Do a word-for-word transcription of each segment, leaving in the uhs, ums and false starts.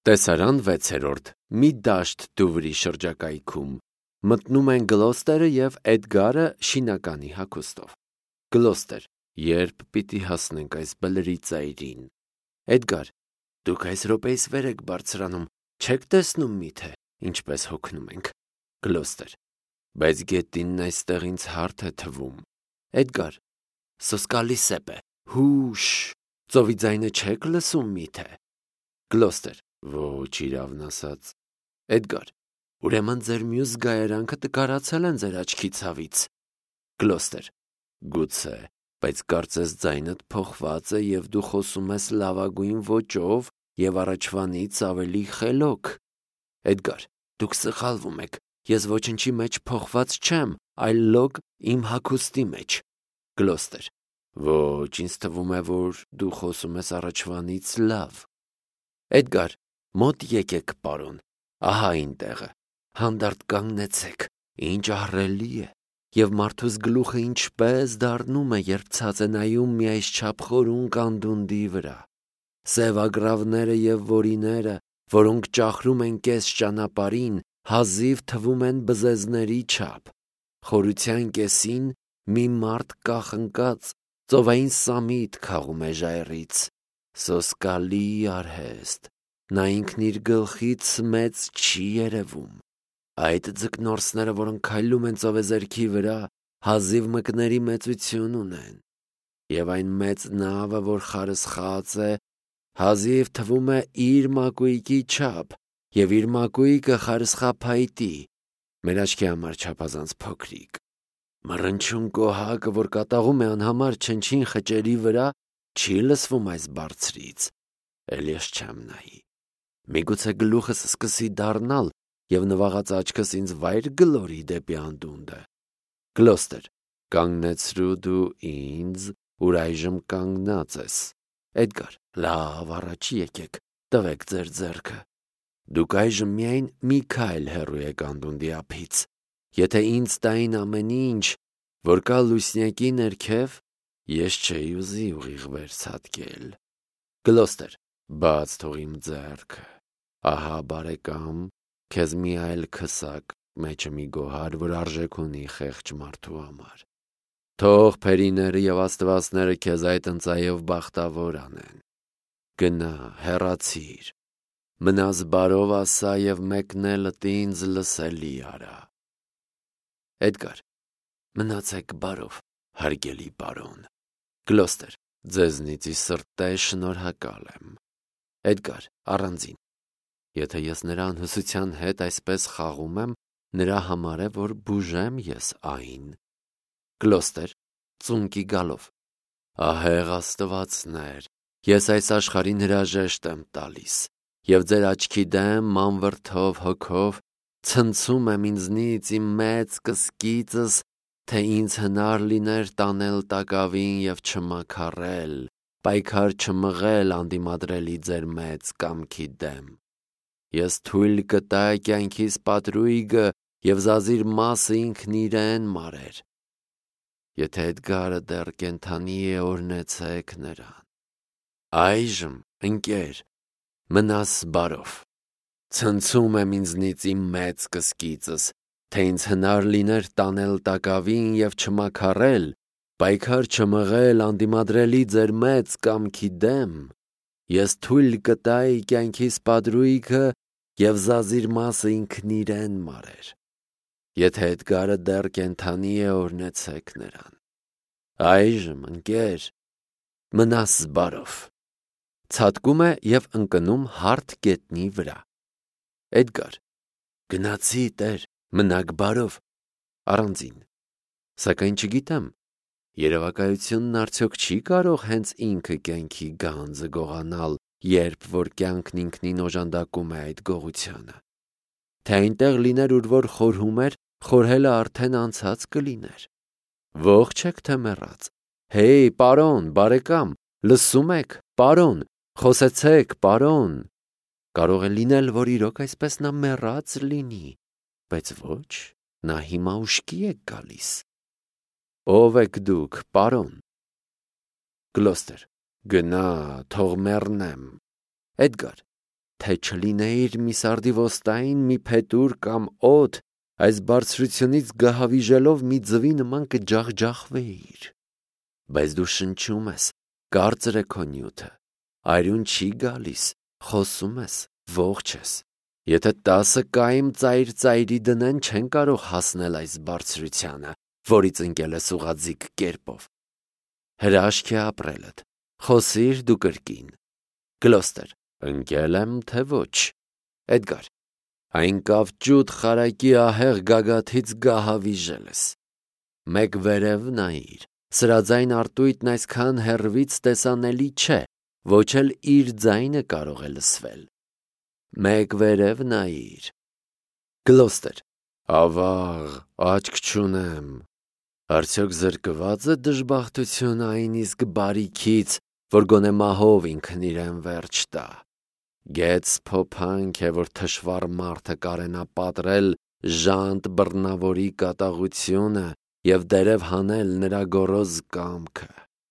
Տեսարան վեցերորդ մի դաշտ Դուվրի շրջակայքում մտնում են Գլոստերը և Էդգարը շինականի հագուստով։ Գլոստեր. Երբ պիտի հասնենք այս բլրի ծայրին։ Էդգար. Դուք այս րոպեիս վեր եք բարձրանում, չեք տեսնում միթե, ինչպես հոգնում ենք։ Գլոստեր. Բայց գետինն այստեղ ինձ հարթ է թվում։ Էդգար. Սոսկալի սեպ է, հուշ, ծովի ձայնը չեք լսում միթե։ Գլոստեր. Ոչ, իրավն ասած։ Էդգար. Ուրեմն ձեր մյուս գայարանքը տկարացել են ձեր աչքի ցավից։ Գլոստեր. Գուցե, բայց կարծես ձայնդ փոխված է և դու խոսում ես լավագույն ոճով և առաջվանից ավելի խելոք։ Էդգար. Դուք սխալվում եք, ես ոչնչի մեջ փոխված չեմ, այլ լոկ իմ հագուստի մեջ։ Գլոստեր. Ոչ, ինձ թվում է, որ դու խոսում ես առաջվանից լավ։ Էդգար. Մոտ եկեք, պարոն, ահա այնտեղը, հանդարտ կանգնեցեք, ինչ ահռելի է, և մարդուս գլուխը ինչպես դառնում է, երբ ցած է նայում մի այսչափ խորուն կանդունդի վրա։ Սև ագռավները և որիները, որոնք ճախրում են կես ճանապարհին, հազիվ թվում են բզեզների չափ։ Խորության կեսին մի մարդ կախնկած ծովային սամիտ քաղում է ժայռից։ Սոսկալի արհեստ, նա ինքն իր գլխից մեծ չի երևում։ Այդ ձկնորսները, որոնք քայլում են ծովեզերքի վրա, հազիվ մկների մեծություն ունեն, և այն մեծ նավը, որ խարսխած է, հազիվ թվում է իր մակույկի չափ, և իր մակույկը խարսխափայտի, մեր աչքի համար չափազանց փոքրիկ։ Մռնչուն կոհակը, որ կատաղում է անհամար չնչին խճերի վրա, չի լսվում այս բարձրից, էլ ես չեմ նայի։ Միգուցե գլուխս սկսի դառնալ, և նվաղած աչքս ինձ վայր գլորի դեպի անդունդը։ Գլոստեր. Կանգնեցրու դու ինձ, ուր այժմ կանգնած ես։ Էդգար. Լավ, առաջ եկեք, տվեք ձեր ձեռքը։ Դուք այժմ միայն մի քայլ հեռու եք անդունդի ափից։ Եթե ինձ տային ամեն ինչ, որ կա լուսնյակի ներքև, ես չէի ուզի ուղիղ վերցատկել։ Գլոստեր. Բաց թող իմ ձեռքը։ Ահա, բարեկամ, քեզ մի այլ քսակ, մեջը մի գոհար, որ արժեք ունի խեղճ մարդու համար։ Թող փերիները և աստվածները քեզ այդ ընծայով բախտավոր անեն։ Գնա, հեռացիր, մնաս բարով ասա և մեկնելդ ինձ լսելի արա։ Էդգար. Մնացեք բարով, հարգելի պարոն։ Գլոստեր. Ձեզնից ի սրտե շնորհակալ եմ։ Էդգար. Առանձին. Եթե ես նրա անհուսության հետ այսպես խաղում եմ, նրա համար է, որ բուժեմ ես այն։ Գլոստեր. Ծունկի գալով. Ահեղ աստվածներ, ես այս աշխարհին հրաժեշտ եմ տալիս, և ձեր աչքի դեմ մանվրդով հոգով ցնցում եմ ինձնից իմ մեծ կսկիծս, թե ինձ հնար լիներ տանել տակավին և չմաքարել, պայքար չմղել անդիմադրելի ձեր մեծ կամքի դեմ։ Ես թույլ կտա կյանքիս պատրույգը և զազիր մասը ինքն իրեն մարեր։ Եթե Էդգարը դեռ կենդանի է, օրհնեցեք նրան։ Այժմ, ընկեր, մնաս բարով։ Ցնցում եմ ինձնից իմ մեծ կսկիծս, թե ինձ հնար լիներ տանել տակավին և չմաքարել, պայքար չմղել անդիմադրելի ձեր մեծ կամքի դեմ, ես թույլ կտայի կյանքիս պատրույգը և զազիր մասը ինքն իրեն մարեր։ Եթե Էդգարը դեռ կենդանի է, օրհնեցեք նրան։ Այժմ, ընկեր, մնաս բարով։ Ցատկում է և ընկնում հարթ գետնի վրա։ Էդգար. Գնացի, տեր, մնաք բարով։ Առանձին. Սակայն չգիտեմ, երևակայությունն արդյոք չի կարող հենց ինքը կյանքի գանձը գողանալ, երբ որ կյանքն ինքնին օժանդակում է այդ գողությանը։ Թե այնտեղ լիներ, ուր որ խորհում էր, խորհելը արդեն անցած կլիներ։ Ողջ եք, թե մեռած։ Հեյ, պարոն, բարեկամ, լսում եք, պարոն, խոսեցեք, պարոն։ Կարող է լինել, որ իրոք այսպես նա մեռած լինի, բայց ոչ, նա հիմա ուշքի է գալիս։ Ո՞վ եք դուք, պարոն։ Գլոստեր. Գնա, թող մեռնեմ։ Էդգար. թե չլինեիր մի սարդիվոստային, մի փետուր կամ օդ, այս բարձրությունից գահավիժելով մի ձվի նման կջախջախվեիր։ Բայց դու շնչում ես, կարծր է քո նյութը, արյուն չի գալիս, խոսում ես, ողջ ես։ Եթե տասը կայմ ծայր ծայրի դնեն, չեն կարող հասնել այս բարձրությանը, որից ընկել ես ուղղաձիգ կերպով։ Հրաշք է ապրելդ, խոսիր դու կրկին։ Գլոստեր. ընկել եմ, թե ոչ։ Էդգար. այն կավճուտ խարակի ահեղ գագաթից գահավիժել ես։ Մեկ վերև նայիր, սրա ձայն արտույտն այսքան հեռվից տեսանելի չէ, ոչ էլ իր ձայնը կարող է լսվել։ Մեկ վերև նայիր։ Գլոստեր. ավաղ, աչք չունեմ։ Արդյոք զրկված է դժբախտությունը այն իսկ բարիքից, որ գոնե մահով ինքն իրեն վերջ տա։ Գեց փոփանք է, որ թշվառ մարդը կարենա պատրել ժանտ բռնավորի կատաղությունը և դերև հանել նրա գոռոզ կամքը։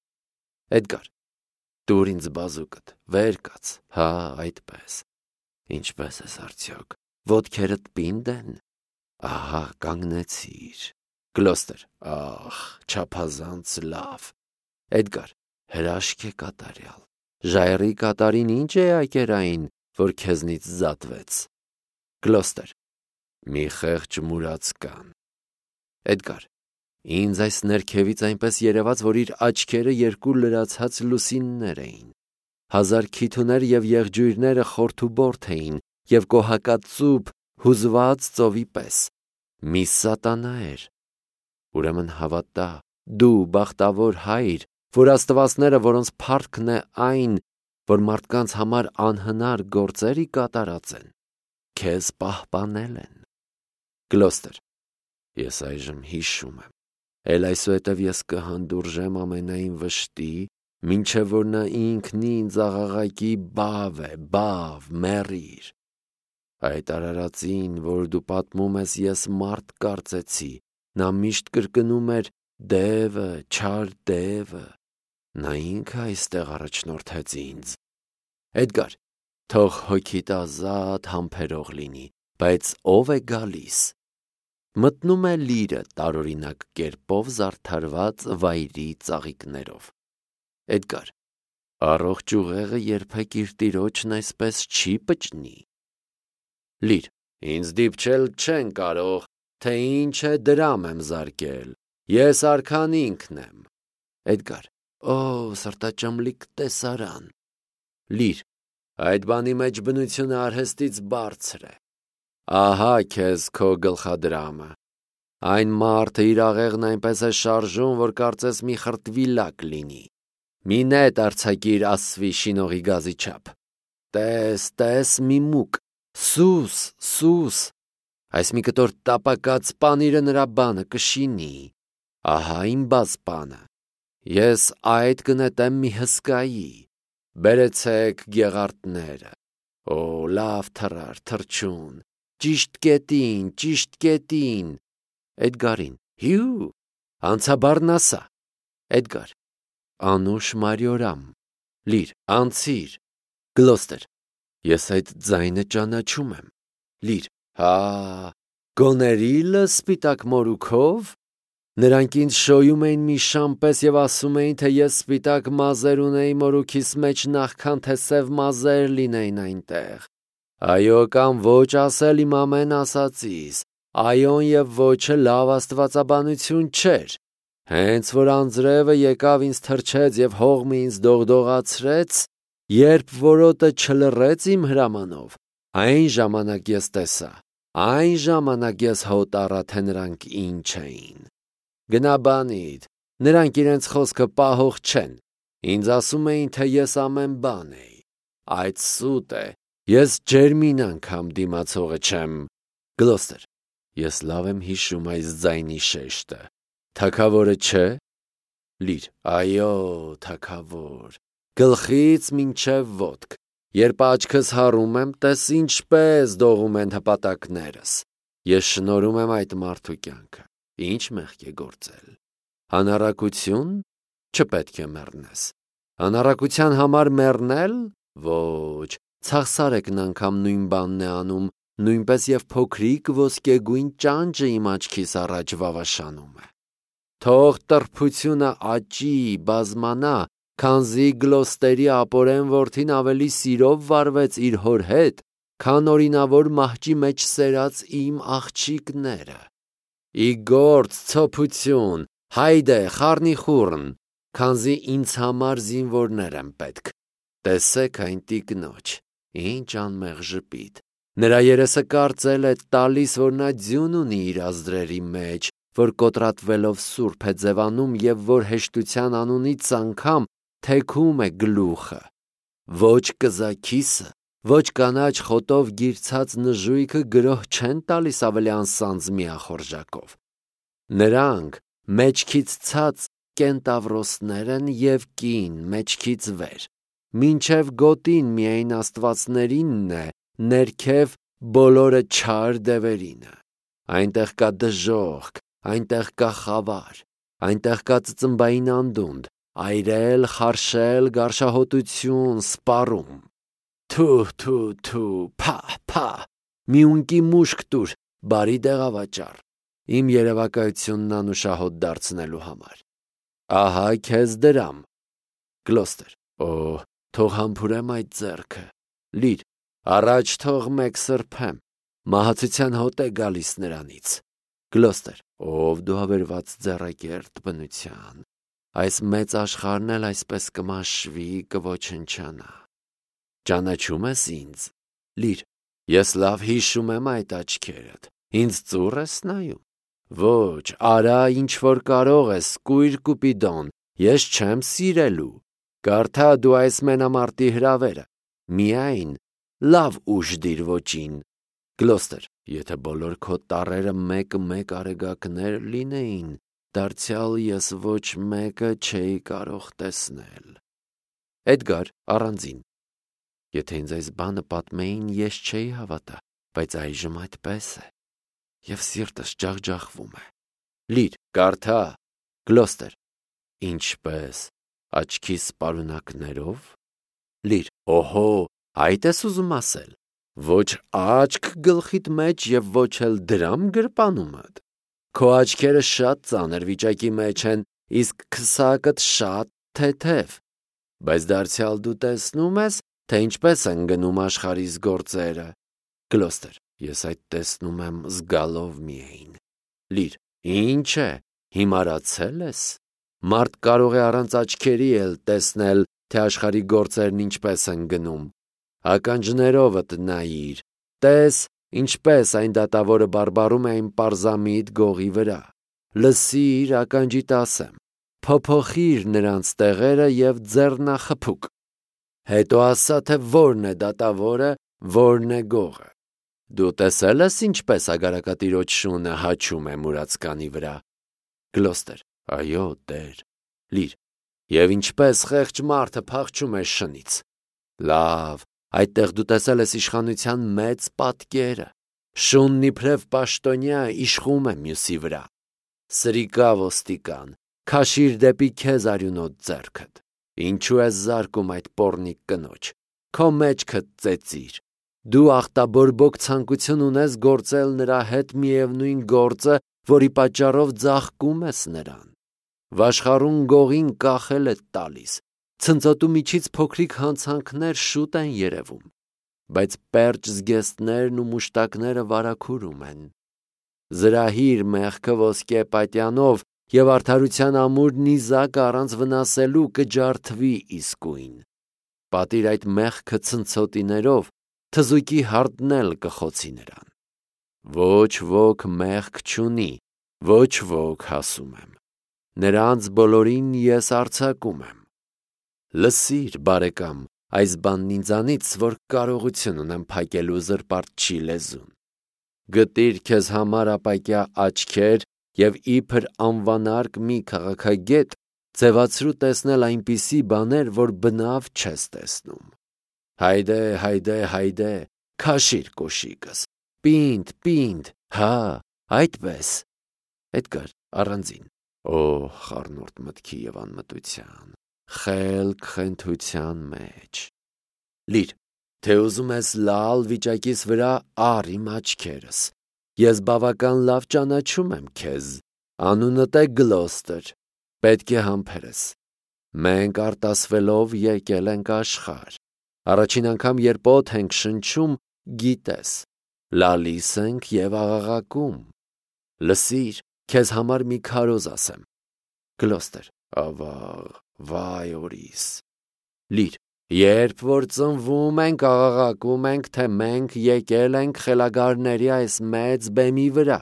Էդգար. տուր ինձ բազուկդ, վեր կաց, հա, այդպես։ Ինչպես ես արդյոք, ոտքերդ պինդ են։ Ահա, կանգնեցիր։ Գլոստեր. ախ, չափազանց լավ։ Էդգար. հրաշք է կատարյալ։ Ժայռի կատարին ինչ է ակերային, որ քեզնից զատվեց։ Գլոստեր. մի խեղճ մուրացկան։ Էդգար. ինձ այս ներքևից այնպես երևաց, որ իր աչքերը երկու լրացած լուսիններ էին։ Հազար քիթուներ և եղջույրները խորթուբորթ էին և կոհակածուփ հուզված ծովի պես։ Մի սատանա էր։ Ուրեմն հավատա, դու բախտավոր հայր, որ աստվածները, որոնց փառքն է այն, որ մարդկանց համար անհնար գործերի կատարած են, քեզ պահպանել են։ Գլոստեր. ես այժմ հիշում եմ, էլ այսուհետև ես կհանդուրժեմ ամենայն վշտի, մինչև որ նա ինքն ինձ աղաղակի բավ է, բավ, մեռիր։ Այդ արարածին, որ դու պատմում ես, ես մարդ կարծեցի, նա միշտ կրկնում էր դևը, չար դևը, նա ինքը այստեղ առաջնորդեց ինձ։ Էդգար. թող հոգիդ ազատ համբերող լինի, բայց ով է գալիս։ Մտնում է լիրը տարօրինակ կերպով զարդարված վայրի ծաղիկներով։ Էդգար. առողջ ուղեղը երբեք իր տիրոջն այսպես չի պճնի։ Լիր. ինձ դիպչել չեն կարող, թե ինչ է դրամ եմ զարկել, ես արքան ինքն եմ։ Էդգար. օ, սրտաճմլիկ տեսարան։ Լիր. այդ բանի մեջ բնությունը արհեստից բարձր է։ Ահա քեզ քո գլխադրամը։ Այն մարդը իր աղեղն այնպես է շարժում, որ կարծես մի խրտվիլակ լինի։ Մի նետ արձակիր ասվի շինողի գազի չափ։ Տես, տես մի մուկ, սուս, սուս։ Այս մի կտոր տապակած պանիրը նրա բանը կշինի։ Ահա իմ բազպանը։ Ես այդ կնետեմ մի հսկայի։ Բերեցեք գեղարդները։ Օ, լավ թռար, թռչուն, ճիշտ կետին, ճիշտ կետին։ Էդգարին. հյու, անցաբարն ասա։ Էդգար. անուշ մարյորամ։ Լիր. անցիր։ Գլոստեր. ես այդ ձայնը ճանաչում եմ։ Լիր. հա, գոներիլը սպիտակ մորուքով։ Նրանք ինձ շոյում էին մի շամ պես և ասում էին, թե ես սպիտակ մազեր ունեի մորուքիս մեջ նախքան թե սև մազեր լինեին այնտեղ։ Այո կամ ոչ ասել իմ ամեն ասածիս, այոն և ոչը լավ աստվածաբանություն չէր։ Հենց որ անձրևը եկավ ինձ թրջեց և հողմը ինձ դողդողացրեց, երբ որոտը չլռեց իմ հրամանով, այն ժամանակ ես տեսա, այն ժամանակ ես հոտ առա, թե նրանք ինչ էին։ Գնա բանիդ, նրանք իրենց խոսքը պահող չեն, ինձ ասում էին, թե ես ամեն բան էի։ Այդ սուտ է, ես ջերմին անգամ դիմացողը չեմ։ Գլոստեր. ես լավ եմ հիշում այս ձայնի շեշտը։ Թագավորը չէ։ Լիր. այո, թագավոր, գլխից մինչև ոտք, երբ աչքս հառում եմ, տես ինչպես դողում են հպատակներս։ Ես շնորհում եմ այդ մարդու կյանքը, ինչ մեղք է գործել։ Անառակություն, չպետք է մեռնես։ Անառակության համար մեռնել, ոչ, Ցախսարեկն անգամ նույն բանն է անում, նույնպես եւ փոքրիկ ոսկեգույն ճանճը իմ աչքիս առաջ վավաշանում է։ Թող տրփությունը աճի, բազմանա, քանզի Գլոստերի ապորեն որդին ավելի սիրով վարվեց իր հոր հետ, քան օրինավոր մահճի մեջ սերած իմ աղջիկները։ Ի գործ, ցոփություն, հայդե, խառնիխուռն, քանզի ինձ համար զինվորներ են պետք։ Տեսեք այն տիկնոջ, ինչ անմեղ ժպիտ։ Նրա երեսը կարծել է տալիս, որ նա ձյուն ունի իր ազդրերի մեջ, որ կոտրատվելով սուրբ է ձևանում եւ որ հեշտության անունից անգամ թեքում է գլուխը։ Ոչ կզաքիսը, ոչ կանաչ խոտով գիրցած նժույգը գրոհ չեն տալիս ավելի անսանձ միախորժակով։ Նրանք մեջքից ցած կենտավրոսներ են եւ կին մեջքից վեր, մինչև գոտին միայն աստվածներինն է, ներքև բոլորը չար դևերինը։ Այնտեղ կա դժոխք, այնտեղ կա խավար, այնտեղ կա ծծմբային անդունդ, այրել, խարշել, գարշահոտություն, սպառում։ Թու, թու, թու, փա, փա, մի ունկի մուշկ տուր, բարի դեղավաճառ, իմ երևակայությունն անուշահոտ դարձնելու համար։ Ահա քեզ դրամ։ Գլոստեր. Օ, թող համբուրեմ այդ ձեռքը։ Լիր, առաջ թող մեկ սրբեմ։ Մահացության հոտ է գալիս նրանից։ Գլոստեր. ով դու հավերված ձեռակերտ բնության։ Այս մեծ աշխարհն էլ այսպես կմաշվի, կոչնչանա։ Ճանաչում ես ինձ։ Լիր, ես լավ հիշում եմ այդ աչքերդ։ Ինձ ծուռ ես նայում։ Ոչ, արա ինչ որ կարող ես, կույր Կուպիդոն, ես չեմ սիրելու։ Կարդա դու այս մենամարտի հրավերը։ Միայն լավ ուժ դիր ոճին։ Գլոստեր. եթե բոլոր քո տառերը մեկ-մեկ արեգակներ լինեին, դարձյալ ես ոչ մեկը չէի կարող տեսնել։ Էդգար առանձին. եթե ինձ այս բանը պատմեին, ես չէի հավատա, բայց այժմ այդպես է։ Եվ սիրտս ջախջախվում է։ Լիր, կարդա։ Գլոստեր. ինչպես, աչքիս պարունակներով։ Լիր, օհո, այդ ես ուզում ասել։ Ոչ աչք գլխիդ մեջ եւ ոչ էլ դրամ գրպանումդ։ Քո աչքերը շատ ծանր վիճակի մեջ են, իսկ քսակդ շատ թեթև։ Բայց դարձյալ դու տեսնում ես, թե ինչպես են գնում աշխարհիս գործերը։ Գլոստեր. ես այդ տեսնում եմ զգալով միայն։ Լիր, ինչ է, հիմարացել ես։ Մարդ կարող է առանց աչքերի էլ տեսնել, թե աշխարհի գործերն ինչպես են գնում։ Ականջներովդ նայիր, տես, ինչպես այն դատավորը բարբարում է այն պարզամիտ գողի վրա։ Լսիր, ականջիդ ասեմ, փոփոխիր նրանց տեղերը եւ ձեռնախփուկ։ Հետո ասա, թե որն է դատավորը, որն է գողը։ Դու տեսել ես ինչպես ագարակատիրոջ շունը հաչում է մուրացկանի վրա։ Գլոստեր. այո, տեր։ Լիր. եւ ինչպես խեղճ մարդը փախչում է շնից։ Լավ, այդտեղ դու տեսել ես իշխանության մեծ պատկերը։ Շունն իբրև պաշտոնյա իշխում է մյուսի վրա։ Սրիկա ոստիկան, քաշիր դեպի քեզ արյունոտ ձեռքդ։ Ինչու ես զարկում այդ պոռնիկ կնոջ։ Քո մեջքդ ծեծիր։ Դու ախտաբորբոք ցանկություն ունես գործել նրա հետ միևնույն գործը, որի պատճառով ձաղկում ես նրան։ Վաշխառուն գողին կախել է տալիս։ Ցնծոտու միջից փոքրիկ հանցանքներ շուտ են երևում, բայց պերճ զգեստներն ու մուշտակները վարագուրում են։ Զրահիր մեղքը ոսկե պատյանով եւ արդարության ամուր նիզակը առանց վնասելու կջարդվի իսկույն։ Պատիր այդ մեղքը ցնցոտիներով, թզուկի հարդնել կխոցի նրան։ Ոչ ոք մեղք չունի, ոչ ոք հասում եմ։ Նրանց բոլորին ես արձակում եմ։ Լսիր, բարեկամ, այս բանն ինձանից, որ կարողություն ունեմ փակելու զրպարտչի լեզուն։ Գտիր քեզ համար ապակյա աչքեր եւ իբր անվանարկ մի քաղաքագետ ձևացրու տեսնել այնպիսի բաներ, որ բնավ չես տեսնում։ Հայդե, հայդե, հայդե, քաշիր կոշիկս, պինդ, պինդ, հա, այդպես։ Էդգար առանձին. Օ, խառնուրդ մտքի եւ անմտության, խելք խենթության մեջ։ Լիր, թե ուզում ես լալ վիճակիս վրա առ իմ աչքերս, ես բավական լավ ճանաչում եմ քեզ, անունդ է Գլոստեր, պետք է համբերես, մենք արտասվելով եկել ենք աշխարհ, առաջին անգամ երբ օդ ենք շնչում, գիտես, լալիս ենք և աղաղակում, լսիր, քեզ համար մի քարոզ ասեմ, Գլոստեր, ավաղ, վայ օրիս, լիր, երբ որ ծնվում ենք աղաղակում ենք, թե մենք եկել ենք խելագարների այս մեծ բեմի վրա,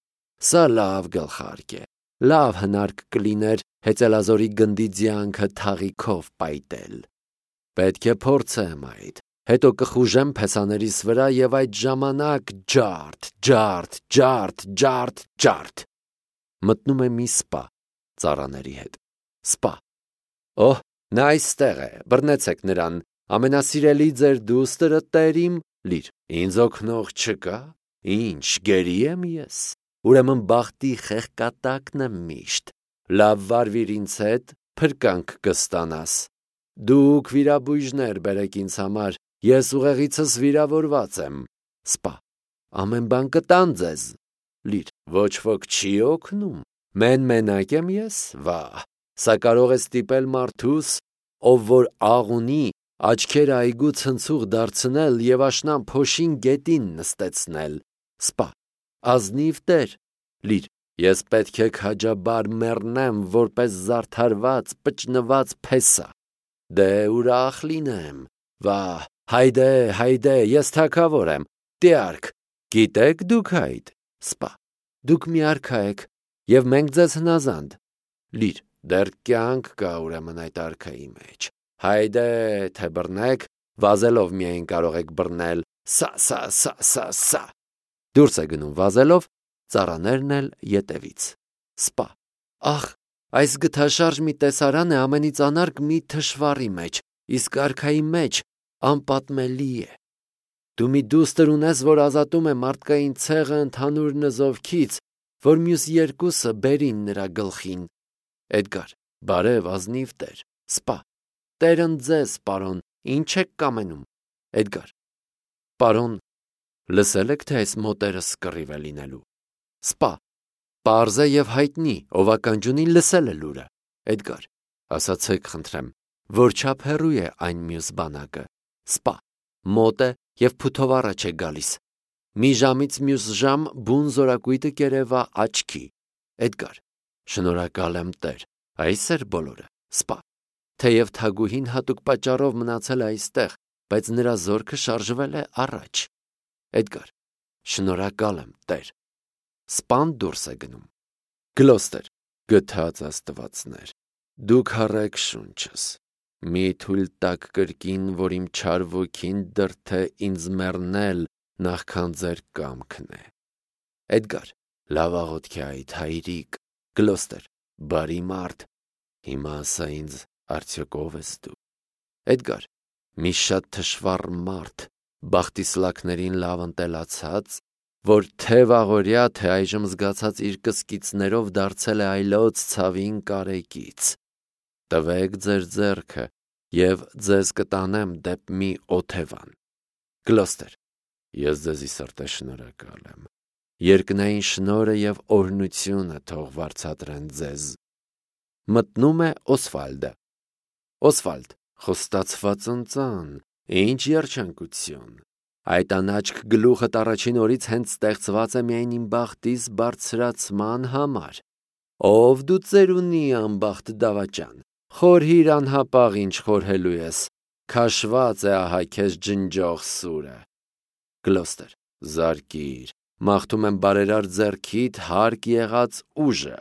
սա լավ գլխարկ է, լավ հնարք կլիներ հեծելազորի գնդի ձյանքը թաղիքով պայտել, պետք է փորձեմ այդ, հետո կխուժեմ փեսաներիս վրա և այդ ժամանակ ջարդ, ջարդ, ջարդ, ջարդ, ջարդ, մտնում է մի սպա, ծառաների հետ, սպա, օհ, նա այստեղ է, բռնեցեք նրան, ամենասիրելի ձեր դուստրը տերիմ, լիր, ինձ օգնող չկա, ինչ, գերի եմ ես, ուրեմն բախտի խեղկատակն եմ միշտ, լավ վարվիր ինձ հետ, փրկանք կստանաս, դուք վիրաբույժներ բերեք ինձ համար, ես ուղեղիցս վիրավորված եմ, սպա, ամեն բան կտան ձեզ, լիր, ոչ ոք չի օգնում, մեն մենակ եմ ես, վահ, սա կարող է ստիպել մարդուս, ով որ աղ ունի, աչքերը այգու ցնցուղ դարձնել և աշնան փոշին գետին նստեցնել, սպա, ազնիվ տեր, լիր, ես պետք է քաջաբար մեռնեմ, որպես զարդարված, պճնված փեսա, դե ուրախ լինեմ, վահ, հայդե, հայդե, ես թագավոր եմ, տյարք, գիտեք դուք այդ, սպա, դուք մի արքա եք, և մենք ձեզ հնազանդ, լիր, դեռ կյանք կա ուրեմն այդ արքայի մեջ, հայդե, թե բռնեք, վազելով միայն կարող եք բռնել, սա, սա, սա, սա, սա, դուրս է գնում վազելով, ծառաներն էլ ետևից, սպա, ախ, այս գթաշարժ մի տեսարան է ամենից անարգ մի թշվառի մեջ, իսկ արքայի մեջ անպատմելի է, դու մի դուստր ունես, որ ազատում է մարդկային ցեղը ընդհանուր նզովքից, որ մյուս երկուսը բերին նրա գլխին, Էդգար, բարև, ազնիվ տեր, սպա, տերն ձեզ, պարոն, ինչ եք կամենում, Էդգար, պարոն, լսել եք, թե այս մոտերս կռիվ է լինելու, սպա, պարզ է և հայտնի, ով ականջունի լսել է լուրը, Էդգար, ասացեք խնդրեմ, որչափ հեռու է այն մյուս բանակը, սպա, մոտ է և փութով առաջ է գալիս, մի ժամից մյուս ժամ բուն զորակույտը կերևա աչքի, Էդգար, շնորհակալ եմ տեր, այս էր բոլորը, սպա, թեև թագուհին հատուկ պատճառով մնացել է այստեղ, բայց նրա զորքը շարժվել է առաջ, Էդգար, շնորհակալ եմ տեր, սպան դուրս է գնում, Գլոստեր, գթած աստվածներ, դուք հառեք շունչս, մի թույլ տաք կրկին, որ իմ չար ոգին դրթե ինձ մեռնել, նախքան ձեր կամքն է, Էդգար, լավ աղոթք է այդ հայրիկ, Գլոստեր, բարի մարդ, հիմա ասա ինձ, արդյոք ով ես դու, Էդգար, մի շատ թշվառ մարդ, բախտի սլաքներին լավ ընտելացած, որ թե վաղօրյա, թե այժմ զգացած իր կսկիցներով դարձել է այլոց ցավին կարեկից, տվեք ձեր ձեռքը և ձեզ կտանեմ դեպ մի օթևան, Գլոստեր, ես ձեզի սրտե շնորհակալ եմ, երկնային շնորհը և օրհնությունը թող վարձատրեն ձեզ, մտնում է Օսվալդը, Օսվալդ, խոստացված ընծան, ինչ երջանկություն, այդ անաչք գլուխդ առաջին օրից հենց ստեղծված է միայն իմ բախտիս բարձրացման համար, ով դու ծերունի անբախտ դավաճան, խորհիր անհապաղ ինչ խորհելու ես, քաշված է ահա քեզ ջնջող սուրը, Գլոստեր, զարկիր, մաղթում եմ բարերար ձեռքիդ հարկ եղած ուժը,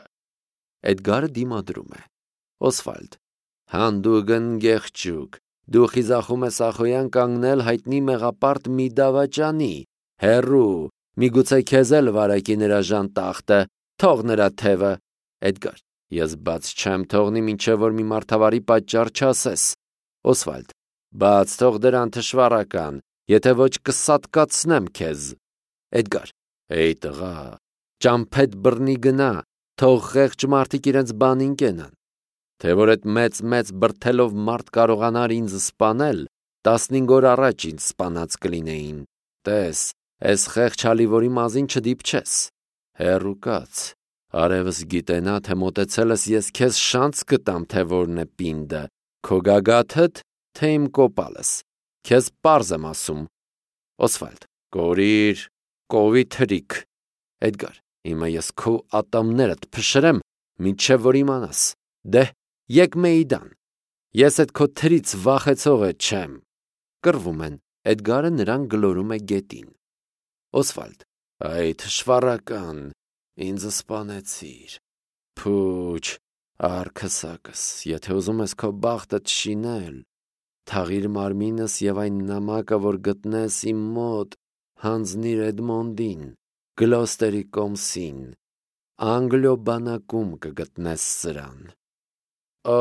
Էդգարը դիմադրում է, Օսվալդ, հանդուգն գեղջուկ, դու խիզախում ես ախոյան կանգնել հայտնի մեղապարտ մի դավաճանի, հեռու, միգուցե քեզ էլ վարակի նրա ժանտախտը, թող նրա թևը, Էդգար, ես բաց չեմ թողնի, մինչև որ մի մարդավարի պատճառ չասես, Օսվալդ, բաց թող դրան թշվառական, եթե ոչ կսատկացնեմ քեզ, Էդգար, էй տղա, ճամփեդ բռնի գնա, թող խեղճ մարդիկ իրենց բանին կենան, թե որ այդ մեծ-մեծ բրդելով մարդ կարողանար ինձ սպանել, տասնհինգ օր առաջ ինձ սպանած կլինեին, տես, էս խեղճ հալիվորի մազին չդիպչես, հեռու կաց, արևս գիտենա, թե մոտեցելս ես քեզ շանց կտամ, թե որն է պինդը, քո գագաթդ, թե իմ կոպալս, քեզ պարզ եմ ասում, Օսվալդ, կորիր, կովի թրիք, Էդգար, հիմա ես քո ատամներդ փշրեմ, մինչև որ իմանաս, դե, եկ մեիդան, ես էդ քո թրից վախեցողը չեմ, կռվում են, Էդգարը նրան գլորում է գետին, Օսվալդ, այ թշվառական, ինձ սպանեցիր, փուչ, արքսակս, եթե ուզում ես քո բախտդ շինել, թաղիր մարմինս և այն նամակը, որ գտնես իմ մոտ, հանձնիր Էդմոնդին, Գլոստերի կոմսին, Անգլիո բանակում կգտնես սրան, օ,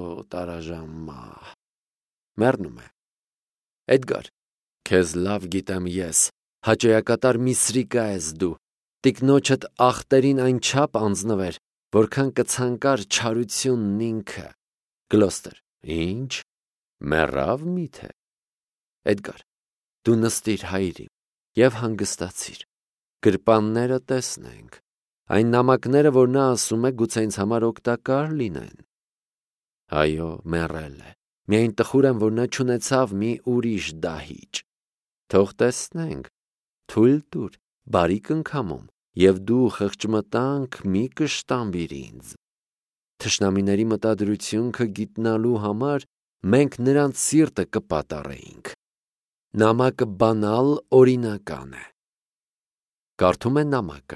տարաժամահ, մեռնում է, Էդգար, քեզ լավ գիտեմ ես, հաճոյակատար մի սրիկա ես դու, տիկնոջդ ախտերին այնչափ անձնվեր, որքան կցանկար չարությունն ինքը, Գլոստեր, ինչ, մեռավ միթե, Էդգար, դու նստիր հայրի և հանգստացիր, գրպանները տեսնենք, այն նամակները, որ նա ասում է, գուցե ինձ համար օգտակար լինեն, այո, մեռել է, միայն տխուր եմ, որ նա չունեցավ մի ուրիշ դահիճ, թող տեսնենք, թույլ տուր, բարի կնքամում, և դու խղճմտանք մի կշտամբիր ինձ, թշնամիների մտադրությունքը գիտնալու համար մենք նրանց սիրտը կպատառեինք, նամակը բանալ օրինական է, կարդում է նամակը,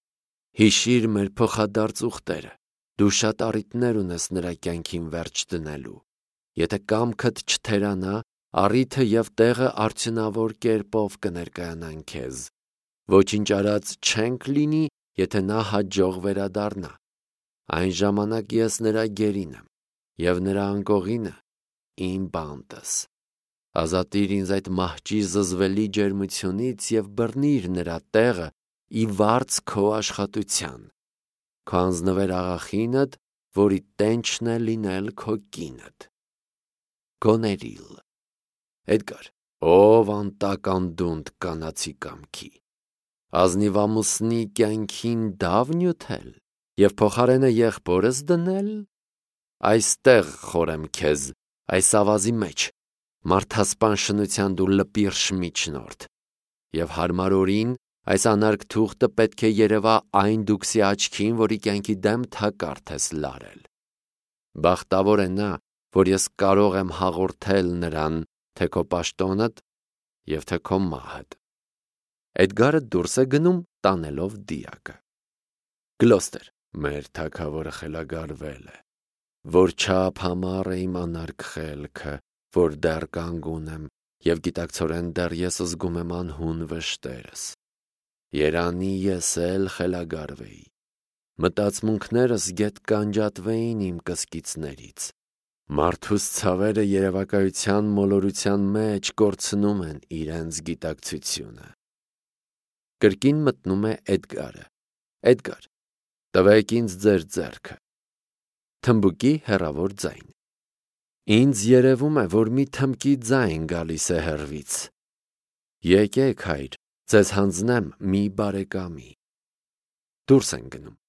հիշիր մեր փոխադարձ ուխտերը, դու շատ առիթներ ունես նրա կյանքին վերջ դնելու, եթե կամքդ չթերանա, առիթը և տեղը արդյունավոր կերպով կներկայանան քեզ, ոչինչ արած չենք լինի, եթե նա հաջող վերադառնա, այն ժամանակ ես նրա գերին եմ, և նրա անկողինը իմ բանտս, ազատիր ինձ այդ մահճի զզվելի ջերմությունից և բռնիր նրա տեղը ի վարձ քո աշխատության, քո անձնվեր աղախինդ, որի տենչն է լինել քո կինդ, Գոներիլ, Էդգար, ով անտականդունդ կանացի կամքի, ազնիվ ամուսնի կյանքին դավ նյութել և փոխարենը եղբորս դնել, այստեղ խորեմ քեզ, այս ավազի մեջ, մարդասպան շնության դու լպիրշ միջնորդ, և հարմար օրին այս անարգ թուղթը պետք է երևա այն դուքսի աչքին, որի կյանքի դեմ թակարդ ես լարել, բախտավոր է նա, որ ես կարող եմ հաղորդել նրան, թե քո պաշտոնդ և թե քո մահդ, Էդգարը դուրս է գնում, տանելով դիակը, Գլոստեր, մեր թագավորը խելագարվել է, որ չափ համառ է իմ անարգ խելքը, որ դեռ կանգուն եմ, և գիտակցորեն դեռ ես զգում եմ անհուն վշտերս, երանի ես էլ խելագարվեի, մտածմունքներս գետ կանջատվեին իմ կսկիցներից, մարդուս ցավերը երևակայության մոլորության մեջ կորցնում են իրենց գիտակցությունը, կրկին մտնում է Էդգարը, Էդգար, տվեք ինձ ձեր ձեռքը, թմբուկի հեռավոր ձայն, ինձ երևում է, որ մի թմկի ձայն գալիս է հեռվից, եկեք հայր, ձեզ հանձնեմ մի բարեկամի, դուրս են գնում,